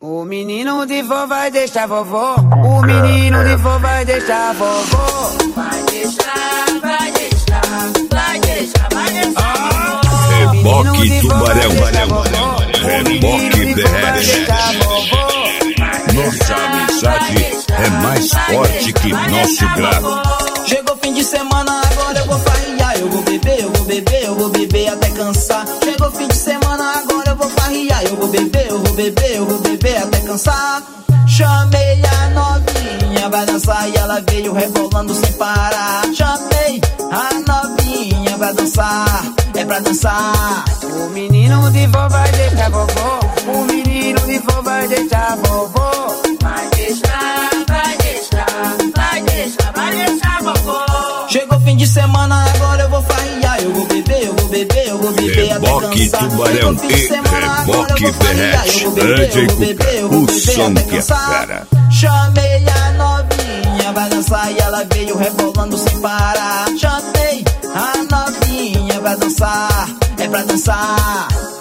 O menino de vó vai deixar vovó. O menino de vó vai deixar vovó. Vai deixar, vai deixar, vai deixar, vai deixar. Reboque Tubarão, Reboque BR. Nossa amizade é mais forte que nosso grau. Chegou fim de semana, agora eu vou farriar. Eu vou beber, eu vou beber, eu vou beber até cansar. Chegou fim de semana, agora eu vou farriar. Eu vou beber, eu vou beber, eu vou beber até cansar. Chamei a novinha, vai dançar e ela veio rebolando sem parar. Chamei a novinha, vai dançar, é pra dançar. O menino de vó vai deixar vovó. O menino de vó vai deixar vovó. Vai deixar, vai deixar, vai deixar, vai deixar vovó. Chegou fim de semana, agora eu vou farriar. Eu vou beber, eu vou beber, eu vou beber até Reboque cansar. Tubarão e Reboque Berrete. O som que é fera. Chamei a novinha, vai dançar e ela veio rebolando sem parar. Chamei a novinha, vai dançar, é pra dançar.